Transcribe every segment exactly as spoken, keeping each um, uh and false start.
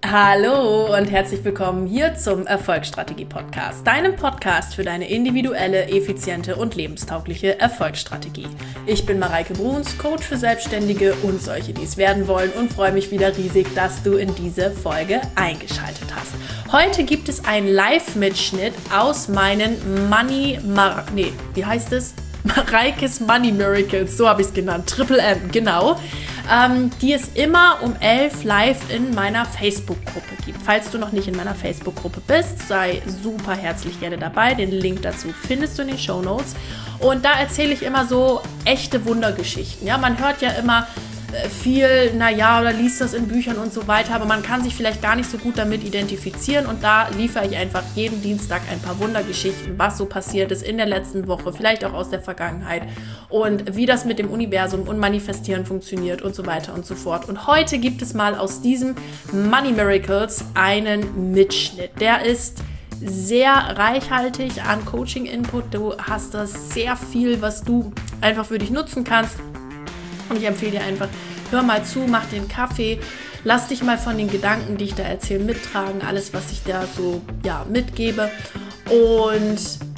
Hallo und herzlich willkommen hier zum Erfolgsstrategie-Podcast, deinem Podcast für deine individuelle, effiziente und lebenstaugliche Erfolgsstrategie. Ich bin Mareike Bruns, Coach für Selbstständige und solche, die es werden wollen, und freue mich wieder riesig, dass du in diese Folge eingeschaltet hast. Heute gibt es einen Live-Mitschnitt aus meinen Money, Mar- nee, wie heißt es? Mareikes Money Miracles, so habe ich es genannt, Triple M, genau, ähm, die es immer um elf live in meiner Facebook-Gruppe gibt. Falls du noch nicht in meiner Facebook-Gruppe bist, sei super herzlich gerne dabei. Den Link dazu findest du in den Shownotes. Und da erzähle ich immer so echte Wundergeschichten. Ja, man hört ja immer viel, naja, oder liest das in Büchern und so weiter, aber man kann sich vielleicht gar nicht so gut damit identifizieren, und da liefere ich einfach jeden Dienstag ein paar Wundergeschichten, was so passiert ist in der letzten Woche, vielleicht auch aus der Vergangenheit und wie das mit dem Universum und Manifestieren funktioniert und so weiter und so fort. Und heute gibt es mal aus diesem Money Miracles einen Mitschnitt. Der ist sehr reichhaltig an Coaching-Input. Du hast da sehr viel, was du einfach für dich nutzen kannst. Und ich empfehle dir einfach, hör mal zu, mach den Kaffee, lass dich mal von den Gedanken, die ich da erzähle, mittragen, alles, was ich da so ja, mitgebe, und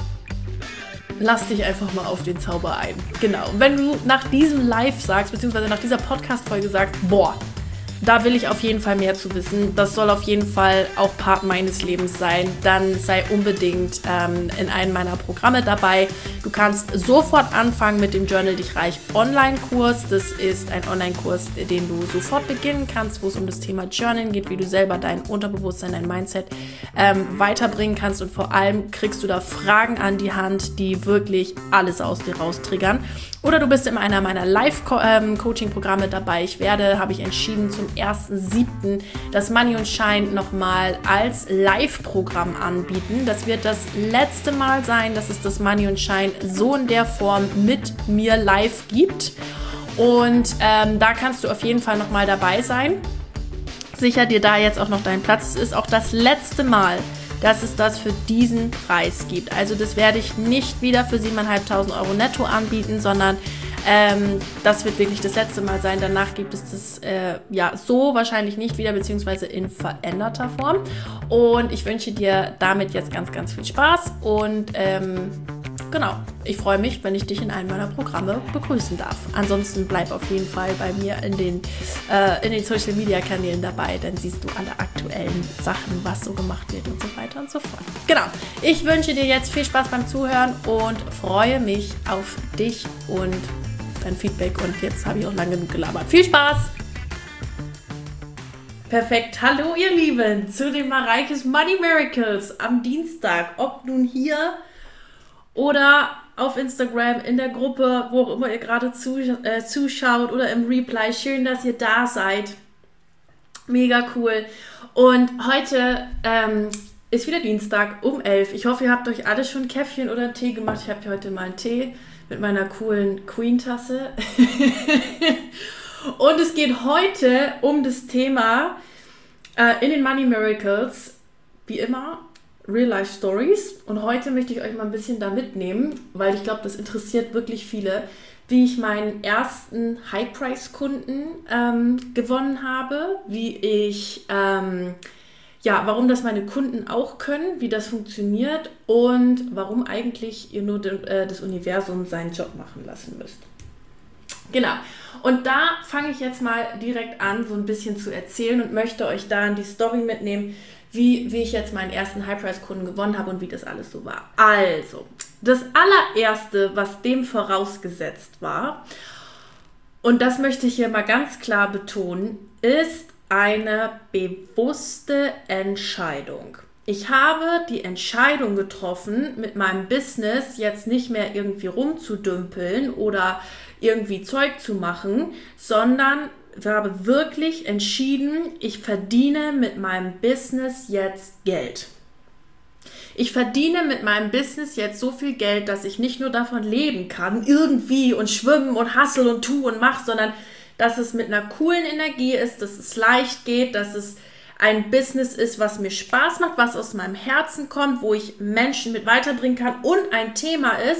lass dich einfach mal auf den Zauber ein. Genau, und wenn du nach diesem Live sagst, beziehungsweise nach dieser Podcast-Folge sagst, boah, da will ich auf jeden Fall mehr zu wissen, das soll auf jeden Fall auch Part meines Lebens sein, dann sei unbedingt ähm, in einem meiner Programme dabei. Du kannst sofort anfangen mit dem Journal Dich Reich Online-Kurs. Das ist ein Online-Kurs, den du sofort beginnen kannst, wo es um das Thema Journalen geht, wie du selber dein Unterbewusstsein, dein Mindset ähm, weiterbringen kannst, und vor allem kriegst du da Fragen an die Hand, die wirklich alles aus dir raustriggern. Oder du bist in einer meiner Live-Coaching-Programme dabei. Ich werde, habe ich entschieden, zum ersten siebten das Money und Shine nochmal als Live-Programm anbieten. Das wird das letzte Mal sein, dass es das Money und Shine so in der Form mit mir live gibt. Und ähm, da kannst du auf jeden Fall nochmal dabei sein. Sicher dir da jetzt auch noch deinen Platz. Es ist auch das letzte Mal, dass es das für diesen Preis gibt. Also das werde ich nicht wieder für siebentausendfünfhundert Euro netto anbieten, sondern ähm, das wird wirklich das letzte Mal sein. Danach gibt es das äh, ja so wahrscheinlich nicht wieder, beziehungsweise in veränderter Form. Und ich wünsche dir damit jetzt ganz, ganz viel Spaß, und ähm, genau, ich freue mich, wenn ich dich in einem meiner Programme begrüßen darf. Ansonsten bleib auf jeden Fall bei mir in den, äh, in den Social Media Kanälen dabei, dann siehst du alle aktuellen Sachen, was so gemacht wird und so weiter und so fort. Genau, ich wünsche dir jetzt viel Spaß beim Zuhören und freue mich auf dich und dein Feedback, und jetzt habe ich auch lange genug gelabert. Viel Spaß! Perfekt, hallo ihr Lieben zu den Mareikes Money Miracles am Dienstag, ob nun hier oder auf Instagram, in der Gruppe, wo auch immer ihr gerade zu, äh, zuschaut, oder im Replay. Schön, dass ihr da seid. Mega cool. Und heute ähm, ist wieder Dienstag um elf. Ich hoffe, ihr habt euch alle schon ein Käffchen oder einen Tee gemacht. Ich habe hier heute mal einen Tee mit meiner coolen Queen-Tasse. Und es geht heute um das Thema äh, in den Money Miracles, wie immer, Real-Life Stories, und heute möchte ich euch mal ein bisschen da mitnehmen, weil ich glaube, das interessiert wirklich viele, wie ich meinen ersten High-Price-Kunden ähm, gewonnen habe, wie ich, ähm, ja, warum das meine Kunden auch können, wie das funktioniert und warum eigentlich ihr nur de, äh, das Universum seinen Job machen lassen müsst. Genau. Und da fange ich jetzt mal direkt an, so ein bisschen zu erzählen, und möchte euch da in die Story mitnehmen, Wie, wie ich jetzt meinen ersten High-Price-Kunden gewonnen habe und wie das alles so war. Also, das allererste, was dem vorausgesetzt war, und das möchte ich hier mal ganz klar betonen, ist eine bewusste Entscheidung. Ich habe die Entscheidung getroffen, mit meinem Business jetzt nicht mehr irgendwie rumzudümpeln oder irgendwie Zeug zu machen, sondern ich habe wirklich entschieden, ich verdiene mit meinem Business jetzt Geld. Ich verdiene mit meinem Business jetzt so viel Geld, dass ich nicht nur davon leben kann, irgendwie, und schwimmen und hustle und tu und mach, sondern dass es mit einer coolen Energie ist, dass es leicht geht, dass es ein Business ist, was mir Spaß macht, was aus meinem Herzen kommt, wo ich Menschen mit weiterbringen kann, und ein Thema ist,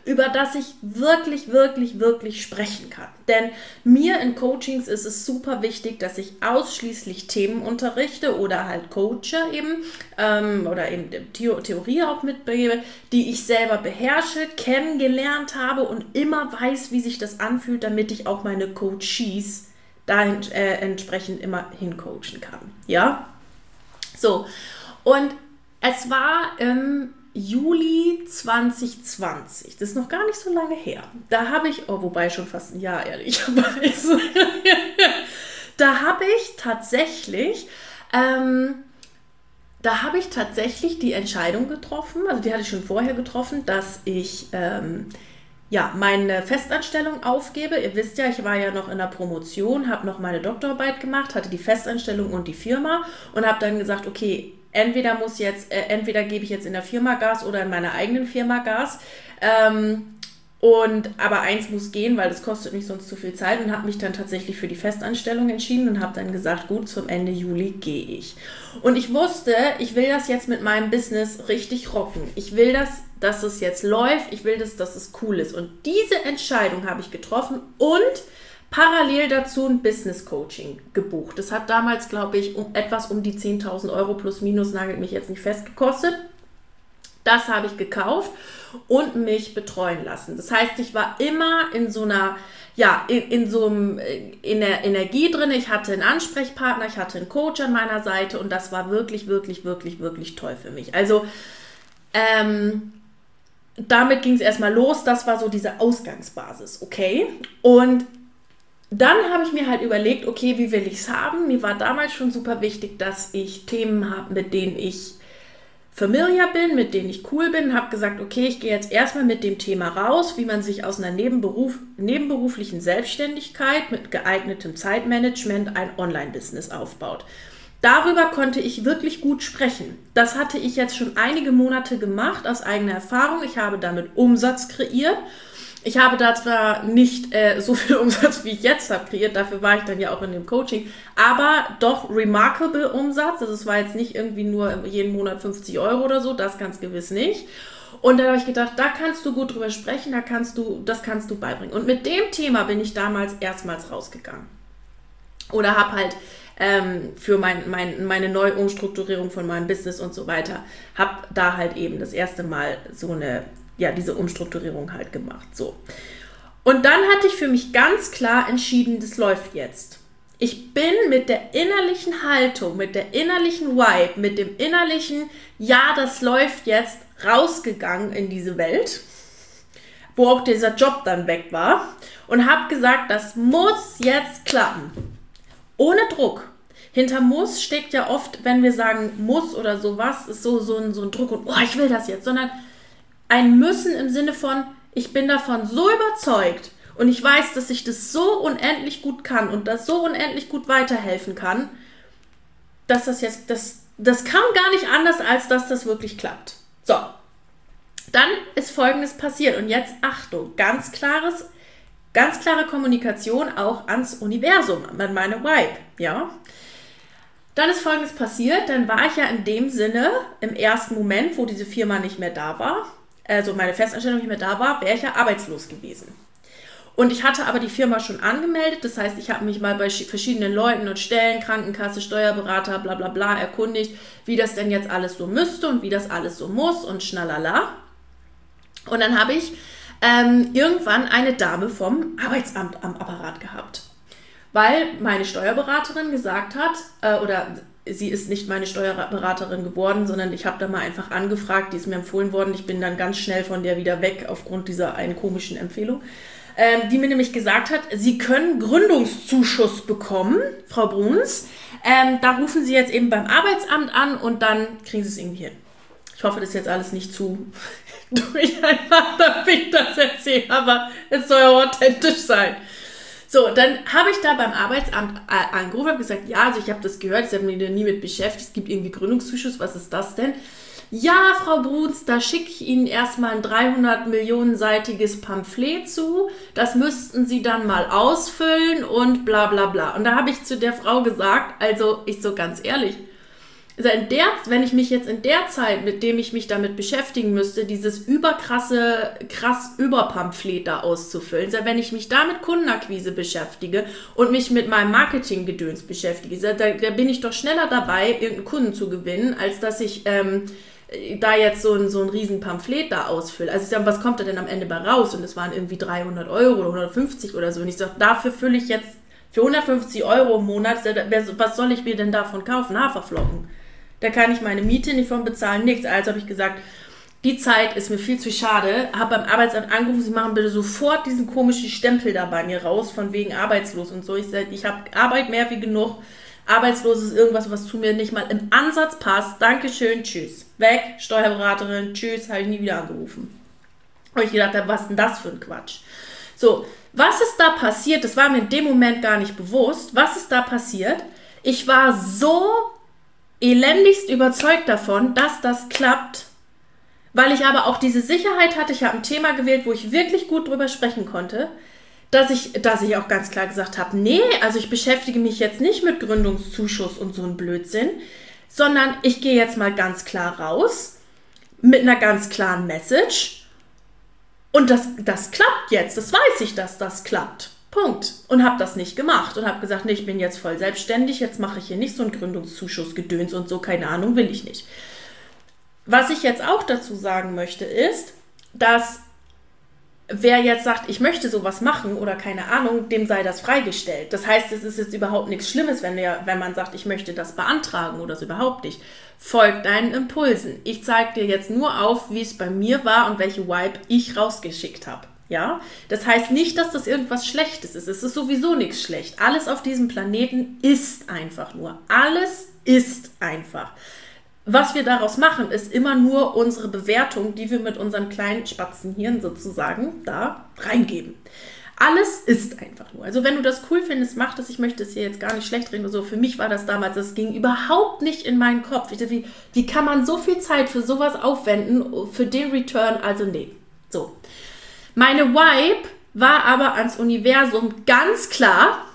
über das ich wirklich, wirklich, wirklich sprechen kann. Denn mir in Coachings ist es super wichtig, dass ich ausschließlich Themen unterrichte oder halt coache eben ähm, oder eben The- Theorie auch mitgebe, die ich selber beherrsche, kennengelernt habe und immer weiß, wie sich das anfühlt, damit ich auch meine Coachees dahin äh, entsprechend immer hincoachen kann. Ja? So, und es war im Juli zwanzig zwanzig, das ist noch gar nicht so lange her. Da habe ich, oh, wobei schon fast ein Jahr, ehrlicherweise, da habe ich tatsächlich, ähm, da habe ich tatsächlich die Entscheidung getroffen, also die hatte ich schon vorher getroffen, dass ich ähm, ja, meine Festanstellung aufgebe. Ihr wisst ja, ich war ja noch in der Promotion, habe noch meine Doktorarbeit gemacht, hatte die Festanstellung und die Firma und habe dann gesagt, okay, entweder muss jetzt, äh, entweder gebe ich jetzt in der Firma Gas oder in meiner eigenen Firma Gas. Ähm, und aber eins muss gehen, weil das kostet mich sonst zu viel Zeit und habe mich dann tatsächlich für die Festanstellung entschieden und habe dann gesagt, gut, zum Ende Juli gehe ich. Und ich wusste, ich will das jetzt mit meinem Business richtig rocken. Ich will das, dass es jetzt läuft. Ich will, das, dass es cool ist. Und diese Entscheidung habe ich getroffen und parallel dazu ein Business-Coaching gebucht. Das hat damals, glaube ich, um, etwas um die zehntausend Euro plus minus, nagelt mich jetzt nicht fest, gekostet. Das habe ich gekauft und mich betreuen lassen. Das heißt, ich war immer in so einer, ja, in, in so einem, in der Energie drin. Ich hatte einen Ansprechpartner, ich hatte einen Coach an meiner Seite und das war wirklich, wirklich, wirklich, wirklich toll für mich. Also, ähm, damit ging es erstmal los. Das war so diese Ausgangsbasis, okay? Und dann habe ich mir halt überlegt, okay, wie will ich es haben? Mir war damals schon super wichtig, dass ich Themen habe, mit denen ich familiar bin, mit denen ich cool bin. Habe gesagt, okay, ich gehe jetzt erstmal mit dem Thema raus, wie man sich aus einer Nebenberuf, nebenberuflichen Selbstständigkeit mit geeignetem Zeitmanagement ein Online-Business aufbaut. Darüber konnte ich wirklich gut sprechen. Das hatte ich jetzt schon einige Monate gemacht aus eigener Erfahrung. Ich habe damit Umsatz kreiert. Ich habe da zwar nicht äh, so viel Umsatz, wie ich jetzt habe, kreiert, dafür war ich dann ja auch in dem Coaching, aber doch remarkable Umsatz. Also es war jetzt nicht irgendwie nur jeden Monat fünfzig Euro oder so, das ganz gewiss nicht. Und dann habe ich gedacht, da kannst du gut drüber sprechen, da kannst du, das kannst du beibringen. Und mit dem Thema bin ich damals erstmals rausgegangen. Oder habe halt ähm, für mein, mein, meine Neuumstrukturierung von meinem Business und so weiter, habe da halt eben das erste Mal so eine ja, diese Umstrukturierung halt gemacht, so. Und dann hatte ich für mich ganz klar entschieden, das läuft jetzt. Ich bin mit der innerlichen Haltung, mit der innerlichen Vibe, mit dem innerlichen, ja, das läuft jetzt, rausgegangen in diese Welt, wo auch dieser Job dann weg war und habe gesagt, das muss jetzt klappen. Ohne Druck. Hinter muss steckt ja oft, wenn wir sagen muss oder sowas, ist so, so, ein, so ein Druck und, oh, ich will das jetzt, sondern ein Müssen im Sinne von, ich bin davon so überzeugt und ich weiß, dass ich das so unendlich gut kann und das so unendlich gut weiterhelfen kann, dass das jetzt, das, das kam gar nicht anders, als dass das wirklich klappt. So, dann ist Folgendes passiert und jetzt Achtung, ganz klares, ganz klare Kommunikation auch ans Universum, an meine Vibe, ja. Dann ist Folgendes passiert, dann war ich ja in dem Sinne im ersten Moment, wo diese Firma nicht mehr da war, also meine Festanstellung nicht mehr da war, wäre ich ja arbeitslos gewesen. Und ich hatte aber die Firma schon angemeldet, das heißt, ich habe mich mal bei verschiedenen Leuten und Stellen, Krankenkasse, Steuerberater, bla bla bla, erkundigt, wie das denn jetzt alles so müsste und wie das alles so muss und schnalala. Und dann habe ich ähm, irgendwann eine Dame vom Arbeitsamt am Apparat gehabt, weil meine Steuerberaterin gesagt hat, äh, oder sie ist nicht meine Steuerberaterin geworden, sondern ich habe da mal einfach angefragt, die ist mir empfohlen worden. Ich bin dann ganz schnell von der wieder weg aufgrund dieser einen komischen Empfehlung, ähm, die mir nämlich gesagt hat, Sie können Gründungszuschuss bekommen, Frau Bruns. Ähm, da rufen Sie jetzt eben beim Arbeitsamt an und dann kriegen Sie es irgendwie hin. Ich hoffe, das ist jetzt alles nicht zu durcheinander, wie ich das erzähle, aber es soll ja authentisch sein. So, dann habe ich da beim Arbeitsamt angerufen und gesagt, ja, also ich habe das gehört, ich habe mich da nie mit beschäftigt, es gibt irgendwie Gründungszuschuss, was ist das denn? Ja, Frau Bruns, da schicke ich Ihnen erstmal ein dreihundert Millionen-seitiges Pamphlet zu, das müssten Sie dann mal ausfüllen und bla bla bla. Und da habe ich zu der Frau gesagt, also ich so ganz ehrlich, Also in der, wenn ich mich jetzt in der Zeit, mit dem ich mich damit beschäftigen müsste, dieses überkrasse, krass Überpamphlet da auszufüllen, also wenn ich mich da mit Kundenakquise beschäftige und mich mit meinem Marketinggedöns beschäftige, da, da bin ich doch schneller dabei, irgendeinen Kunden zu gewinnen, als dass ich ähm, da jetzt so ein, so ein riesen Pamphlet da ausfülle. Also ich sage, was kommt da denn am Ende bei raus? Und es waren irgendwie dreihundert Euro oder hundertfünfzig oder so. Und ich sage, dafür fülle ich jetzt für hundertfünfzig Euro im Monat, was soll ich mir denn davon kaufen? Haferflocken. Da kann ich meine Miete nicht von bezahlen, nichts. Also habe ich gesagt, die Zeit ist mir viel zu schade. Habe beim Arbeitsamt angerufen, sie machen bitte sofort diesen komischen Stempel da bei mir raus, von wegen arbeitslos und so. Ich sage, ich habe Arbeit mehr wie genug. Arbeitslos ist irgendwas, was zu mir nicht mal im Ansatz passt. Dankeschön, tschüss. Weg, Steuerberaterin, tschüss, habe ich nie wieder angerufen. Habe ich gedacht, was ist denn das für ein Quatsch? So, was ist da passiert? Das war mir in dem Moment gar nicht bewusst. Was ist da passiert? Ich war so elendigst überzeugt davon, dass das klappt, weil ich aber auch diese Sicherheit hatte. Ich habe ein Thema gewählt, wo ich wirklich gut drüber sprechen konnte, dass ich, dass ich auch ganz klar gesagt habe, nee, also ich beschäftige mich jetzt nicht mit Gründungszuschuss und so ein Blödsinn, sondern ich gehe jetzt mal ganz klar raus mit einer ganz klaren Message und das, das klappt jetzt, das weiß ich, dass das klappt. Punkt. Und habe das nicht gemacht und habe gesagt, nee, ich bin jetzt voll selbstständig, jetzt mache ich hier nicht so einen Gründungszuschuss-Gedöns und so, keine Ahnung, will ich nicht. Was ich jetzt auch dazu sagen möchte, ist, dass wer jetzt sagt, ich möchte sowas machen oder keine Ahnung, dem sei das freigestellt. Das heißt, es ist jetzt überhaupt nichts Schlimmes, wenn, der, wenn man sagt, ich möchte das beantragen oder so, überhaupt nicht. Folg deinen Impulsen. Ich zeige dir jetzt nur auf, wie es bei mir war und welche Vibe ich rausgeschickt habe. Ja, das heißt nicht, dass das irgendwas Schlechtes ist. Es ist sowieso nichts schlecht. Alles auf diesem Planeten ist einfach nur. Alles ist einfach. Was wir daraus machen, ist immer nur unsere Bewertung, die wir mit unserem kleinen Spatzenhirn sozusagen da reingeben. Alles ist einfach nur. Also wenn du das cool findest, mach das. Ich möchte es hier jetzt gar nicht schlecht reden. So, für mich war das damals, das ging überhaupt nicht in meinen Kopf. Ich dachte, wie, wie kann man so viel Zeit für sowas aufwenden, für den Return? Also nee. So. Meine Vibe war aber ans Universum ganz klar,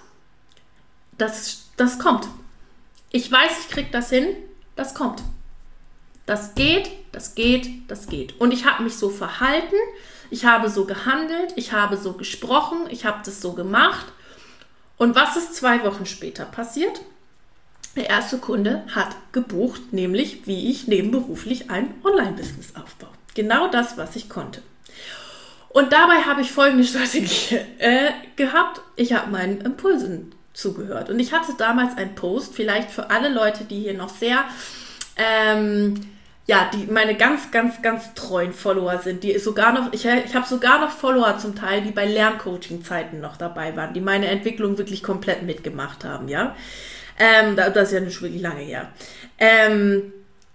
das, das kommt. Ich weiß, ich kriege das hin, das kommt. Das geht, das geht, das geht. Und ich habe mich so verhalten, ich habe so gehandelt, ich habe so gesprochen, ich habe das so gemacht. Und was ist zwei Wochen später passiert? Der erste Kunde hat gebucht, nämlich wie ich nebenberuflich ein Online-Business aufbaue. Genau das, was ich konnte. Und dabei habe ich folgende Strategie äh, gehabt. Ich habe meinen Impulsen zugehört. Und ich hatte damals einen Post, vielleicht für alle Leute, die hier noch sehr, ähm, ja, die meine ganz, ganz, ganz treuen Follower sind, die sogar noch, ich, ich habe sogar noch Follower zum Teil, die bei Lerncoaching-Zeiten noch dabei waren, die meine Entwicklung wirklich komplett mitgemacht haben, ja. Ähm, das ist ja nicht wirklich lange her. Ähm,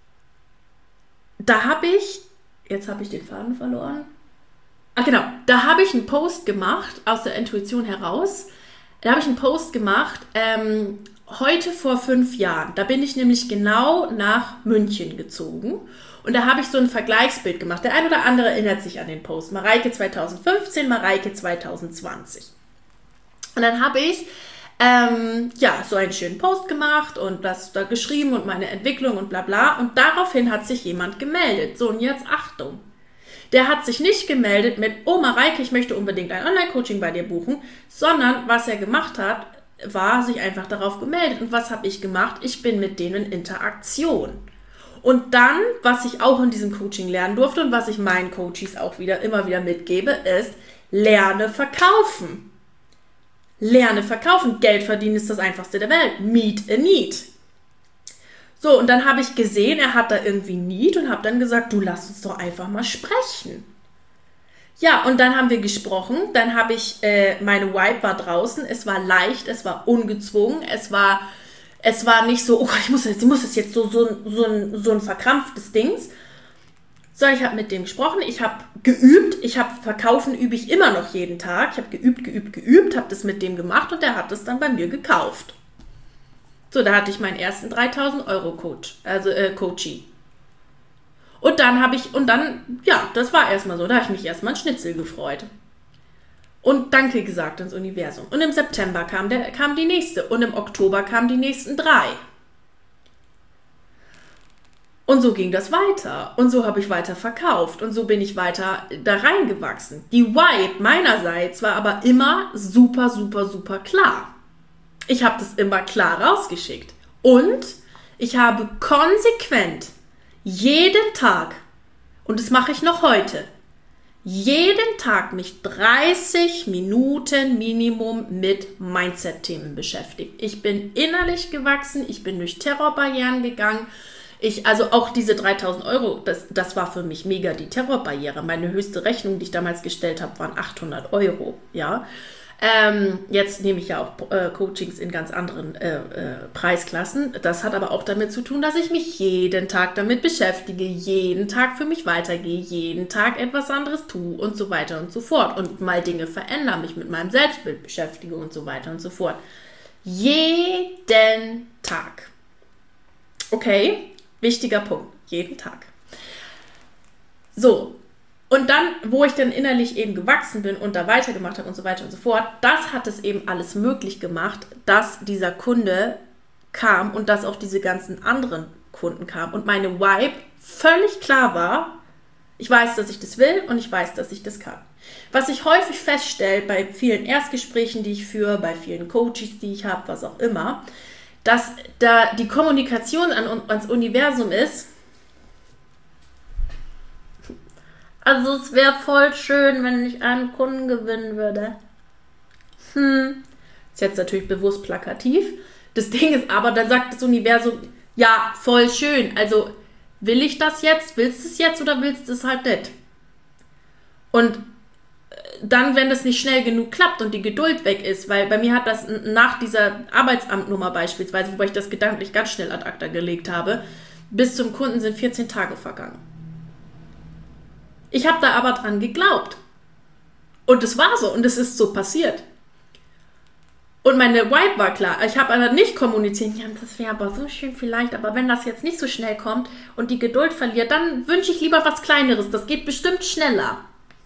da habe ich, jetzt habe ich den Faden verloren. Ah, genau, da habe ich einen Post gemacht, aus der Intuition heraus, da habe ich einen Post gemacht, ähm, heute vor fünf Jahren, da bin ich nämlich genau nach München gezogen und da habe ich so ein Vergleichsbild gemacht. Der ein oder andere erinnert sich an den Post, Mareike zweitausendfünfzehn, Mareike zweitausendzwanzig. Und dann habe ich ähm, ja, so einen schönen Post gemacht und das da geschrieben und meine Entwicklung und bla bla und daraufhin hat sich jemand gemeldet. So, und jetzt Achtung. Der hat sich nicht gemeldet mit, oh Mareike, ich möchte unbedingt ein Online-Coaching bei dir buchen, sondern was er gemacht hat, war sich einfach darauf gemeldet. Und was habe ich gemacht? Ich bin mit denen in Interaktion. Und dann, was ich auch in diesem Coaching lernen durfte und was ich meinen Coaches auch wieder immer wieder mitgebe, ist, lerne verkaufen. Lerne verkaufen. Geld verdienen ist das Einfachste der Welt. Meet a need. So, und dann habe ich gesehen, er hat da irgendwie Need und habe dann gesagt, du lass uns doch einfach mal sprechen. Ja, und dann haben wir gesprochen, dann habe ich, äh, meine Vibe war draußen, es war leicht, es war ungezwungen, es war, es war nicht so, oh, ich muss jetzt, ich muss das jetzt so, so, so, ein, so ein verkrampftes Dings. So, ich habe mit dem gesprochen, ich habe geübt, ich habe Verkaufen übe ich immer noch jeden Tag, ich habe geübt, geübt, geübt, habe das mit dem gemacht und der hat das dann bei mir gekauft. So, da hatte ich meinen ersten dreitausend Euro Coach, also äh, Coachie. Und dann habe ich, und dann, ja, das war erstmal so, da habe ich mich erstmal ein Schnitzel gefreut. Und Danke gesagt ins Universum. Und im September kam, der, kam die nächste und im Oktober kamen die nächsten drei. Und so ging das weiter. Und so habe ich weiter verkauft. Und so bin ich weiter da reingewachsen. Die Vibe meinerseits war aber immer super, super, super klar. Ich habe das immer klar rausgeschickt. Und ich habe konsequent jeden Tag, und das mache ich noch heute, jeden Tag mich dreißig Minuten Minimum mit Mindset-Themen beschäftigt. Ich bin innerlich gewachsen, ich bin durch Terrorbarrieren gegangen. Ich, also auch diese dreitausend Euro, das, das war für mich mega die Terrorbarriere. Meine höchste Rechnung, die ich damals gestellt habe, waren achthundert Euro. Ja? Ähm, jetzt nehme ich ja auch äh, Coachings in ganz anderen äh, äh, Preisklassen. Das hat aber auch damit zu tun, dass ich mich jeden Tag damit beschäftige, jeden Tag für mich weitergehe, jeden Tag etwas anderes tue und so weiter und so fort. Und mal Dinge verändere, mich mit meinem Selbstbild beschäftige und so weiter und so fort. Jeden Tag. Okay, wichtiger Punkt. Jeden Tag. So. Und dann, wo ich dann innerlich eben gewachsen bin und da weitergemacht habe und so weiter und so fort, das hat es eben alles möglich gemacht, dass dieser Kunde kam und dass auch diese ganzen anderen Kunden kamen. Und meine Vibe völlig klar war, ich weiß, dass ich das will und ich weiß, dass ich das kann. Was ich häufig feststelle bei vielen Erstgesprächen, die ich führe, bei vielen Coaches, die ich habe, was auch immer, dass da die Kommunikation an, ans Universum ist, also es wäre voll schön, wenn ich einen Kunden gewinnen würde. Hm. Ist jetzt natürlich bewusst plakativ. Das Ding ist aber, dann sagt das Universum, ja, voll schön. Also will ich das jetzt? Willst du es jetzt oder willst du es halt nicht? Und dann, wenn das nicht schnell genug klappt und die Geduld weg ist, weil bei mir hat das nach dieser Arbeitsamtnummer beispielsweise, wobei ich das gedanklich ganz schnell ad acta gelegt habe, bis zum Kunden sind vierzehn Tage vergangen. Ich habe da aber dran geglaubt. Und es war so und es ist so passiert. Und meine Vibe war klar. Ich habe aber nicht kommuniziert, ja, das wäre aber so schön vielleicht, aber wenn das jetzt nicht so schnell kommt und die Geduld verliert, dann wünsche ich lieber was Kleineres. Das geht bestimmt schneller.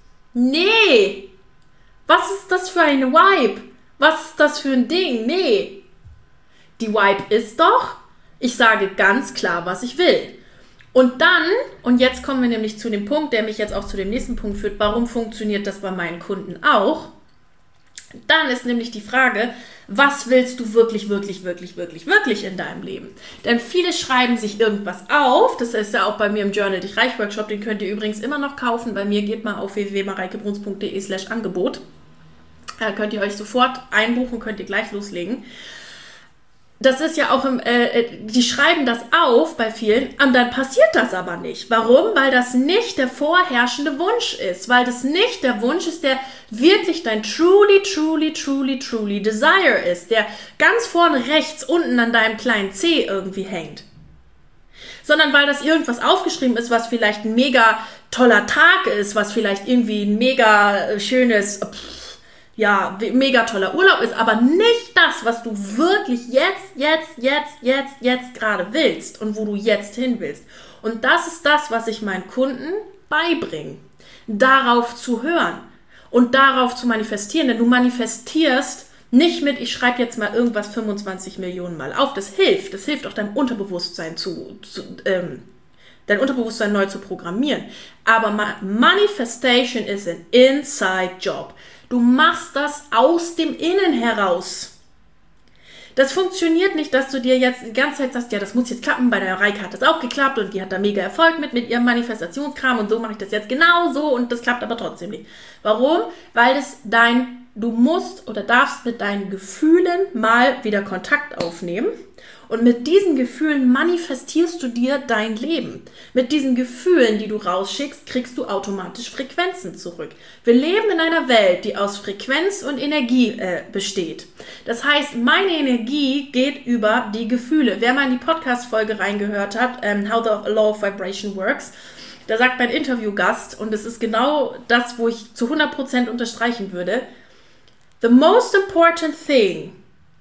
Nee. Was ist das für eine Vibe? Was ist das für ein Ding? Nee. Die Vibe ist doch, ich sage ganz klar, was ich will. Und dann, und jetzt kommen wir nämlich zu dem Punkt, der mich jetzt auch zu dem nächsten Punkt führt, warum funktioniert das bei meinen Kunden auch? Dann ist nämlich die Frage, was willst du wirklich, wirklich, wirklich, wirklich, wirklich in deinem Leben? Denn viele schreiben sich irgendwas auf, das ist ja auch bei mir im Journal Dich Reich Workshop, den könnt ihr übrigens immer noch kaufen. Bei mir geht mal auf w w w punkt mareikebruns punkt de slash Angebot. Da könnt ihr euch sofort einbuchen, könnt ihr gleich loslegen. Das ist ja auch, im, äh, die schreiben das auf bei vielen und dann passiert das aber nicht. Warum? Weil das nicht der vorherrschende Wunsch ist. Weil das nicht der Wunsch ist, der wirklich dein truly, truly, truly, truly Desire ist. Der ganz vorne rechts unten an deinem kleinen C irgendwie hängt. Sondern weil das irgendwas aufgeschrieben ist, was vielleicht ein mega toller Tag ist, was vielleicht irgendwie ein mega schönes... Pff, ja, mega toller Urlaub ist, aber nicht das, was du wirklich jetzt, jetzt, jetzt, jetzt, jetzt gerade willst und wo du jetzt hin willst. Und das ist das, was ich meinen Kunden beibringe, darauf zu hören und darauf zu manifestieren. Denn du manifestierst nicht mit, ich schreibe jetzt mal irgendwas fünfundzwanzig Millionen Mal auf. Das hilft, das hilft auch deinem Unterbewusstsein zu, zu ähm, dein Unterbewusstsein neu zu programmieren. Aber Manifestation is an inside job. Du machst das aus dem Innen heraus. Das funktioniert nicht, dass du dir jetzt die ganze Zeit sagst, ja, das muss jetzt klappen, bei der Reike hat das auch geklappt und die hat da mega Erfolg mit, mit ihrem Manifestationskram und so mache ich das jetzt genau so und das klappt aber trotzdem nicht. Warum? Weil es dein, du musst oder darfst mit deinen Gefühlen mal wieder Kontakt aufnehmen. Und mit diesen Gefühlen manifestierst du dir dein Leben. Mit diesen Gefühlen, die du rausschickst, kriegst du automatisch Frequenzen zurück. Wir leben in einer Welt, die aus Frequenz und Energie äh, besteht. Das heißt, meine Energie geht über die Gefühle. Wer mal in die Podcast-Folge reingehört hat, ähm, How the Law of Vibration Works, da sagt mein Interviewgast, und es ist genau das, wo ich zu hundert Prozent unterstreichen würde, the most important thing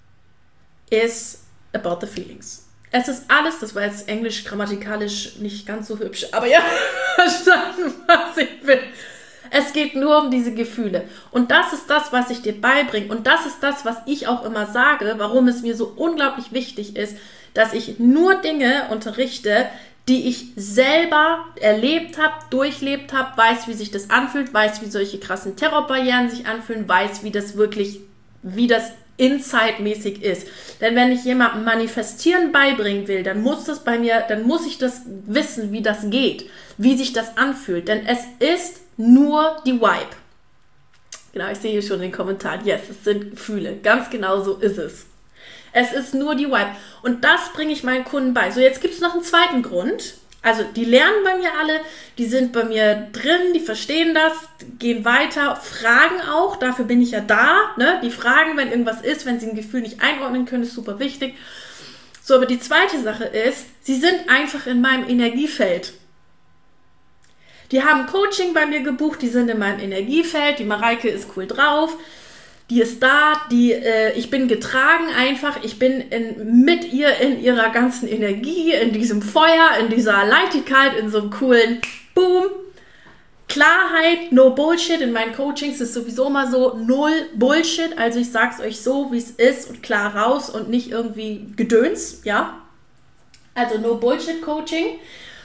is about the feelings. Es ist alles, das war jetzt englisch grammatikalisch nicht ganz so hübsch, aber ja, verstanden, was ich will. Es geht nur um diese Gefühle. Und das ist das, was ich dir beibringe. Und das ist das, was ich auch immer sage, warum es mir so unglaublich wichtig ist, dass ich nur Dinge unterrichte, die ich selber erlebt habe, durchlebt habe, weiß, wie sich das anfühlt, weiß, wie solche krassen Terrorbarrieren sich anfühlen, weiß, wie das wirklich, wie das Inside-mäßig ist. Denn wenn ich jemandem Manifestieren beibringen will, dann muss das bei mir, dann muss ich das wissen, wie das geht, wie sich das anfühlt. Denn es ist nur die Vibe. Genau, ich sehe hier schon den Kommentar. Yes, es sind Gefühle. Ganz genau so ist es. Es ist nur die Vibe. Und das bringe ich meinen Kunden bei. So, jetzt gibt es noch einen zweiten Grund. Also, die lernen bei mir alle, die sind bei mir drin, die verstehen das, gehen weiter, fragen auch, dafür bin ich ja da. Ne? Die fragen, wenn irgendwas ist, wenn sie ein Gefühl nicht einordnen können, ist super wichtig. So, aber die zweite Sache ist, sie sind einfach in meinem Energiefeld. Die haben Coaching bei mir gebucht, die sind in meinem Energiefeld, die Mareike ist cool drauf. Die ist da, die, äh, ich bin getragen einfach, ich bin in, mit ihr in ihrer ganzen Energie, in diesem Feuer, in dieser Leichtigkeit, in so einem coolen Boom. Klarheit, no Bullshit, in meinen Coachings ist sowieso immer so, null Bullshit, also ich sag's euch so, wie es ist und klar raus und nicht irgendwie Gedöns, ja. Also no Bullshit Coaching.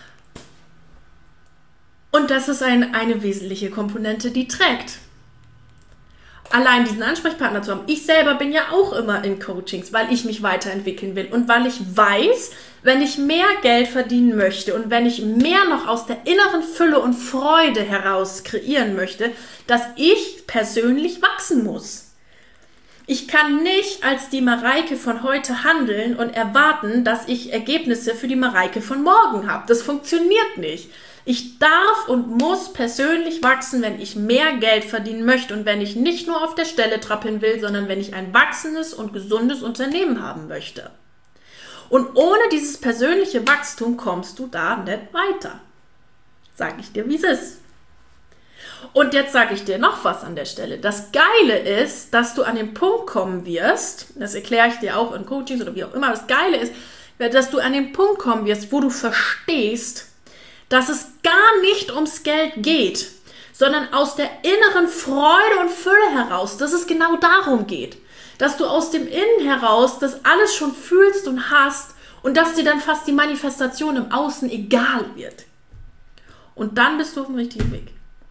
Und das ist ein, eine wesentliche Komponente, die trägt. Allein diesen Ansprechpartner zu haben. Ich selber bin ja auch immer in Coachings, weil ich mich weiterentwickeln will und weil ich weiß, wenn ich mehr Geld verdienen möchte und wenn ich mehr noch aus der inneren Fülle und Freude heraus kreieren möchte, dass ich persönlich wachsen muss. Ich kann nicht als die Mareike von heute handeln und erwarten, dass ich Ergebnisse für die Mareike von morgen habe. Das funktioniert nicht. Ich darf und muss persönlich wachsen, wenn ich mehr Geld verdienen möchte und wenn ich nicht nur auf der Stelle trappeln will, sondern wenn ich ein wachsendes und gesundes Unternehmen haben möchte. Und ohne dieses persönliche Wachstum kommst du da nicht weiter. Sag ich dir, wie es ist. Und jetzt sage ich dir noch was an der Stelle. Das Geile ist, dass du an den Punkt kommen wirst, das erkläre ich dir auch in Coachings oder wie auch immer, das Geile ist, dass du an den Punkt kommen wirst, wo du verstehst, dass es gar nicht ums Geld geht, sondern aus der inneren Freude und Fülle heraus, dass es genau darum geht, dass du aus dem Innen heraus das alles schon fühlst und hast und dass dir dann fast die Manifestation im Außen egal wird. Und dann bist du auf dem richtigen Weg.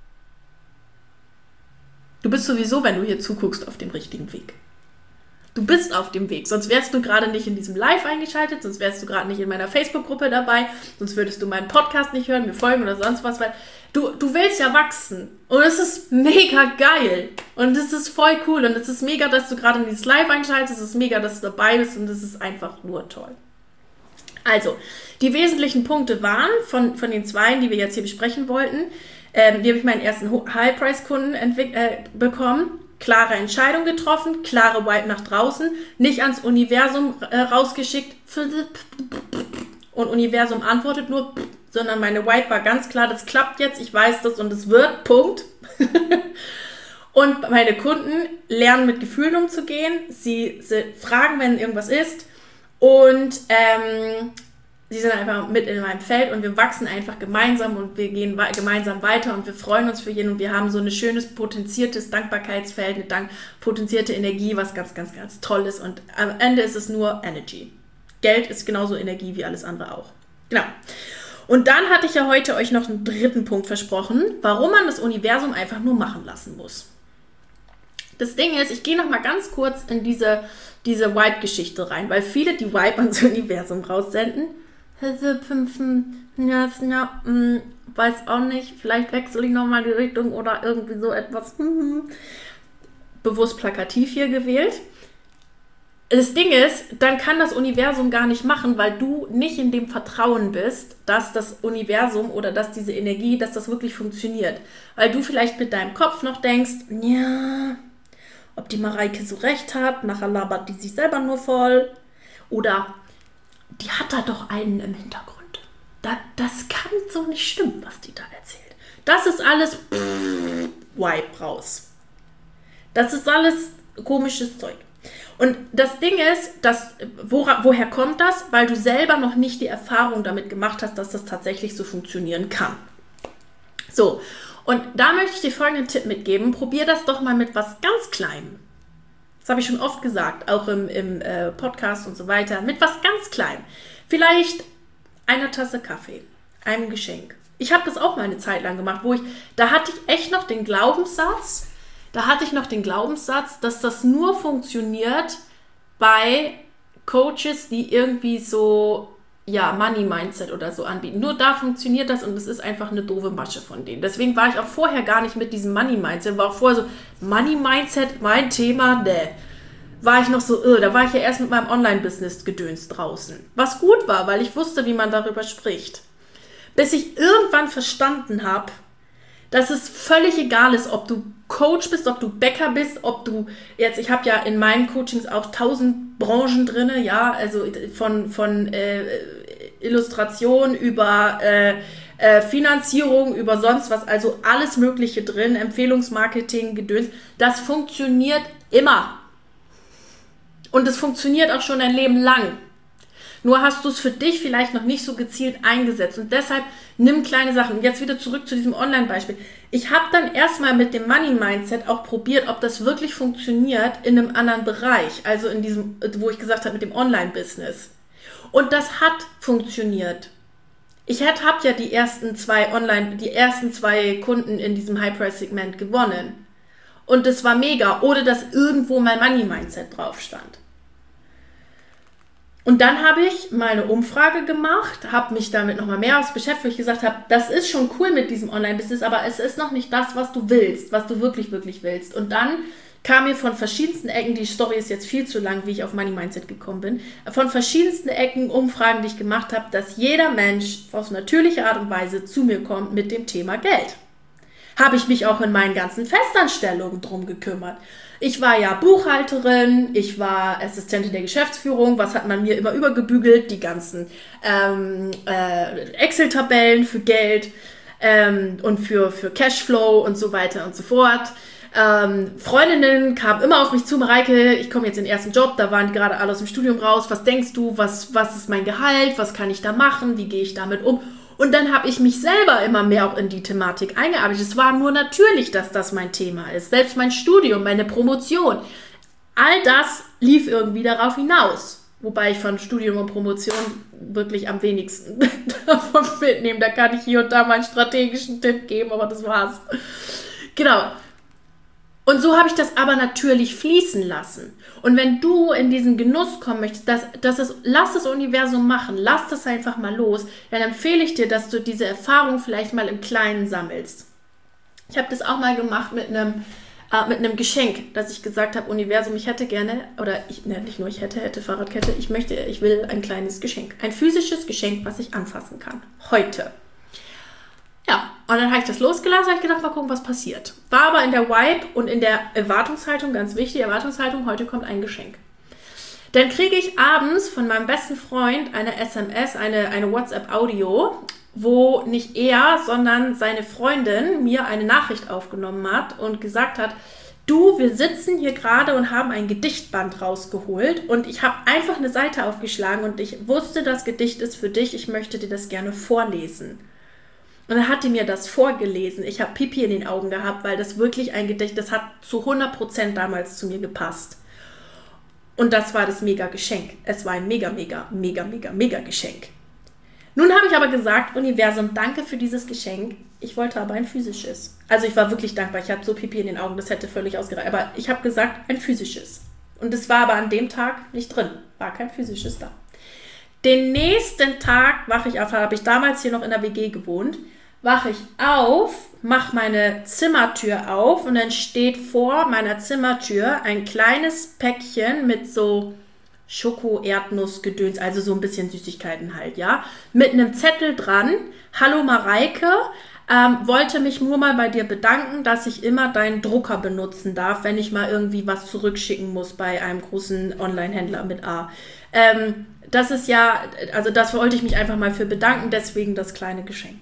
Du bist sowieso, wenn du hier zuguckst, auf dem richtigen Weg. Du bist auf dem Weg, sonst wärst du gerade nicht in diesem Live eingeschaltet, sonst wärst du gerade nicht in meiner Facebook-Gruppe dabei, sonst würdest du meinen Podcast nicht hören, mir folgen oder sonst was, weil du, du willst ja wachsen und es ist mega geil und es ist voll cool und es ist mega, dass du gerade in dieses Live einschaltest, es ist mega, dass du dabei bist und es ist einfach nur toll. Also, die wesentlichen Punkte waren von, von den zwei, die wir jetzt hier besprechen wollten, ähm, wie habe ich meinen ersten High-Price-Kunden entwick- äh, bekommen, klare Entscheidung getroffen, klare Vibe nach draußen, nicht ans Universum äh, rausgeschickt und Universum antwortet nur, sondern meine Vibe war ganz klar, das klappt jetzt, ich weiß das und es wird, Punkt. Und meine Kunden lernen mit Gefühlen umzugehen, sie, sie fragen, wenn irgendwas ist und ähm, sie sind einfach mit in meinem Feld und wir wachsen einfach gemeinsam und wir gehen we- gemeinsam weiter und wir freuen uns für jeden und wir haben so ein schönes, potenziertes Dankbarkeitsfeld, eine dank- potenzierte Energie, was ganz, ganz, ganz toll ist und am Ende ist es nur Energy. Geld ist genauso Energie wie alles andere auch. Genau. Und dann hatte ich ja heute euch noch einen dritten Punkt versprochen, warum man das Universum einfach nur machen lassen muss. Das Ding ist, ich gehe noch mal ganz kurz in diese, diese Vibe-Geschichte rein, weil viele die Vibe ans Universum raussenden. Ja, ja, mh, weiß auch nicht, vielleicht wechsle ich nochmal die Richtung oder irgendwie so etwas. Bewusst plakativ hier gewählt. Das Ding ist, dann kann das Universum gar nicht machen, weil du nicht in dem Vertrauen bist, dass das Universum oder dass diese Energie, dass das wirklich funktioniert. Weil du vielleicht mit deinem Kopf noch denkst, ja, ob die Mareike so recht hat, nachher labert die sich selber nur voll. Oder die hat da doch einen im Hintergrund. Da, das kann so nicht stimmen, was die da erzählt. Das ist alles pff, Vibe raus. Das ist alles komisches Zeug. Und das Ding ist, dass, wora, woher kommt das? Weil du selber noch nicht die Erfahrung damit gemacht hast, dass das tatsächlich so funktionieren kann. So, und da möchte ich dir folgenden Tipp mitgeben. Probier das doch mal mit was ganz Kleinem. Das habe ich schon oft gesagt, auch im, im äh, Podcast und so weiter. Mit was ganz Kleinem. Vielleicht einer Tasse Kaffee, einem Geschenk. Ich habe das auch mal eine Zeit lang gemacht, wo ich, da hatte ich echt noch den Glaubenssatz, da hatte ich noch den Glaubenssatz, dass das nur funktioniert bei Coaches, die irgendwie so, ja, Money-Mindset oder so anbieten. Nur da funktioniert das und es ist einfach eine doofe Masche von denen. Deswegen war ich auch vorher gar nicht mit diesem Money-Mindset, war auch vorher so, Money-Mindset, mein Thema, ne. War ich noch so, uh, da war ich ja erst mit meinem Online-Business-Gedöns draußen. Was gut war, weil ich wusste, wie man darüber spricht. Bis ich irgendwann verstanden habe, dass es völlig egal ist, ob du Coach bist, ob du Bäcker bist, ob du jetzt, ich habe ja in meinen Coachings auch tausend Branchen drin, ja, also von, von äh, Illustration über äh, äh, Finanzierung, über sonst was, also alles Mögliche drin, Empfehlungsmarketing, Gedöns, das funktioniert immer. Und es funktioniert auch schon ein Leben lang. Nur hast du es für dich vielleicht noch nicht so gezielt eingesetzt. Und deshalb nimm kleine Sachen. Und jetzt wieder zurück zu diesem Online-Beispiel. Ich habe dann erstmal mit dem Money-Mindset auch probiert, ob das wirklich funktioniert in einem anderen Bereich. Also in diesem, wo ich gesagt habe, mit dem Online-Business. Und das hat funktioniert. Ich habe ja die ersten zwei Online, die ersten zwei Kunden in diesem High-Price-Segment gewonnen. Und das war mega, ohne dass irgendwo mein Money-Mindset drauf stand. Und dann habe ich mal eine Umfrage gemacht, habe mich damit nochmal mehr aus beschäftigt, wo ich gesagt habe, das ist schon cool mit diesem Online-Business, aber es ist noch nicht das, was du willst, was du wirklich, wirklich willst. Und dann kam mir von verschiedensten Ecken, die Story ist jetzt viel zu lang, wie ich auf Money Mindset gekommen bin, von verschiedensten Ecken Umfragen, die ich gemacht habe, dass jeder Mensch auf natürliche Art und Weise zu mir kommt mit dem Thema Geld. Habe ich mich auch in meinen ganzen Festanstellungen drum gekümmert. Ich war ja Buchhalterin, ich war Assistentin der Geschäftsführung, was hat man mir immer übergebügelt? Die ganzen ähm, äh, Excel-Tabellen für Geld ähm, und für, für Cashflow und so weiter und so fort. Ähm, Freundinnen kamen immer auf mich zu, Mareike, ich komme jetzt in den ersten Job, da waren die gerade alle aus dem Studium raus, was denkst du, was, was ist mein Gehalt, was kann ich da machen, wie gehe ich damit um? Und dann habe ich mich selber immer mehr auch in die Thematik eingearbeitet. Es war nur natürlich, dass das mein Thema ist. Selbst mein Studium, meine Promotion, all das lief irgendwie darauf hinaus. Wobei ich von Studium und Promotion wirklich am wenigsten davon mitnehme. Da kann ich hier und da mal einen strategischen Tipp geben, aber das war's. Genau. Und so habe ich das aber natürlich fließen lassen. Und wenn du in diesen Genuss kommen möchtest, dass, dass es, lass das Universum machen, lass das einfach mal los, dann empfehle ich dir, dass du diese Erfahrung vielleicht mal im Kleinen sammelst. Ich habe das auch mal gemacht mit einem, äh, mit einem Geschenk, dass ich gesagt habe, Universum, ich hätte gerne, oder ich, ne, nicht nur ich hätte, hätte Fahrradkette, ich möchte, ich will ein kleines Geschenk. Ein physisches Geschenk, was ich anfassen kann. Heute. Ja, und dann habe ich das losgelassen, habe ich gedacht, mal gucken, was passiert. War aber in der Vibe und in der Erwartungshaltung, ganz wichtig, Erwartungshaltung, heute kommt ein Geschenk. Dann kriege ich abends von meinem besten Freund eine S M S, eine, eine WhatsApp-Audio, wo nicht er, sondern seine Freundin mir eine Nachricht aufgenommen hat und gesagt hat, du, wir sitzen hier gerade und haben ein Gedichtband rausgeholt und ich habe einfach eine Seite aufgeschlagen und ich wusste, das Gedicht ist für dich, ich möchte dir das gerne vorlesen. Und dann hat die mir das vorgelesen. Ich habe Pipi in den Augen gehabt, weil das wirklich ein Gedicht, das hat zu hundert Prozent damals zu mir gepasst. Und das war das mega Geschenk. Es war ein mega, mega, mega, mega, mega Geschenk. Nun habe ich aber gesagt, Universum, danke für dieses Geschenk. Ich wollte aber ein physisches. Also ich war wirklich dankbar. Ich hatte so Pipi in den Augen, das hätte völlig ausgereicht. Aber ich habe gesagt, ein physisches. Und es war aber an dem Tag nicht drin. War kein physisches da. Den nächsten Tag wache ich auf, habe ich damals hier noch in der W G gewohnt, wache ich auf, mache meine Zimmertür auf und dann steht vor meiner Zimmertür ein kleines Päckchen mit so Schoko-Erdnuss-Gedöns, also so ein bisschen Süßigkeiten halt, ja, mit einem Zettel dran, hallo Mareike, ähm, wollte mich nur mal bei dir bedanken, dass ich immer deinen Drucker benutzen darf, wenn ich mal irgendwie was zurückschicken muss bei einem großen Online-Händler mit A. Ähm, das ist ja, also das wollte ich mich einfach mal für bedanken, deswegen das kleine Geschenk.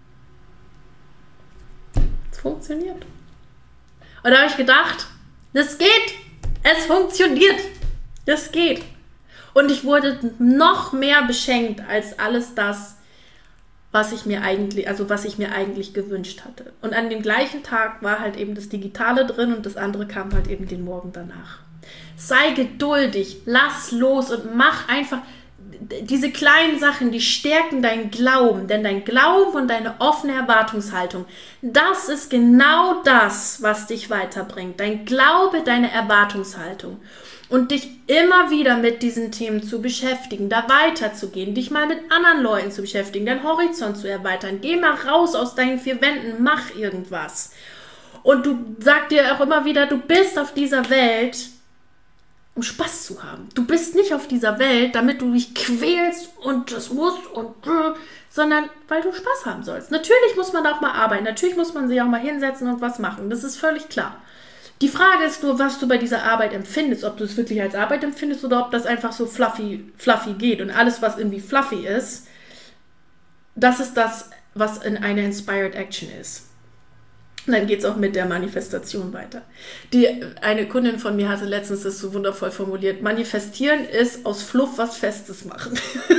Es funktioniert. Und da habe ich gedacht, das geht, es funktioniert, das geht. Und ich wurde noch mehr beschenkt als alles das, was ich mir eigentlich, also was ich mir eigentlich gewünscht hatte. Und an dem gleichen Tag war halt eben das Digitale drin und das andere kam halt eben den Morgen danach. Sei geduldig, lass los und mach einfach, diese kleinen Sachen, die stärken deinen Glauben, denn dein Glauben und deine offene Erwartungshaltung, das ist genau das, was dich weiterbringt. Dein Glaube, deine Erwartungshaltung. Und dich immer wieder mit diesen Themen zu beschäftigen, da weiterzugehen, dich mal mit anderen Leuten zu beschäftigen, deinen Horizont zu erweitern. Geh mal raus aus deinen vier Wänden, mach irgendwas. Und du sag dir auch immer wieder, du bist auf dieser Welt, um Spaß zu haben. Du bist nicht auf dieser Welt, damit du dich quälst und das musst und sondern weil du Spaß haben sollst. Natürlich muss man da auch mal arbeiten, natürlich muss man sich auch mal hinsetzen und was machen, das ist völlig klar. Die Frage ist nur, was du bei dieser Arbeit empfindest, ob du es wirklich als Arbeit empfindest oder ob das einfach so fluffy, fluffy geht. Und alles, was irgendwie fluffy ist, das ist das, was in einer Inspired Action ist. Und dann geht es auch mit der Manifestation weiter. Die, eine Kundin von mir hatte letztens das so wundervoll formuliert, manifestieren ist aus Fluff was Festes machen.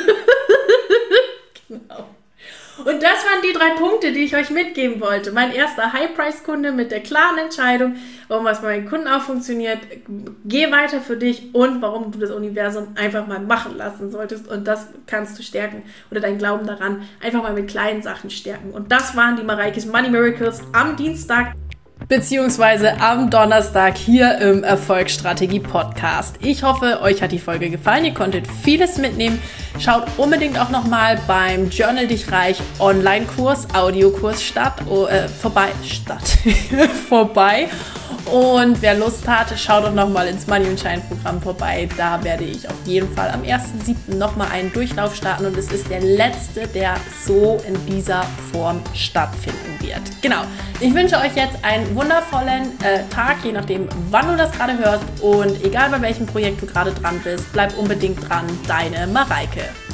Genau. Und das waren die drei Punkte, die ich euch mitgeben wollte. Mein erster High-Price-Kunde mit der klaren Entscheidung, warum was bei meinen Kunden auch funktioniert. Geh weiter für dich und warum du das Universum einfach mal machen lassen solltest. Und das kannst du stärken oder dein Glauben daran einfach mal mit kleinen Sachen stärken. Und das waren die Mareikes Money Miracles am Dienstag. Beziehungsweise am Donnerstag hier im Erfolgsstrategie-Podcast. Ich hoffe, euch hat die Folge gefallen. Ihr konntet vieles mitnehmen. Schaut unbedingt auch nochmal beim Journal dich reich Online-Kurs, Audiokurs statt, oh, äh, vorbei, statt, vorbei. Und wer Lust hat, schaut doch nochmal ins Money und Shine Programm vorbei. Da werde ich auf jeden Fall am ersten siebten nochmal einen Durchlauf starten und es ist der letzte, der so in dieser Form stattfinden wird. Genau. Ich wünsche euch jetzt einen wundervollen äh, Tag, je nachdem, wann du das gerade hörst und egal bei welchem Projekt du gerade dran bist, bleib unbedingt dran. Deine Mareike.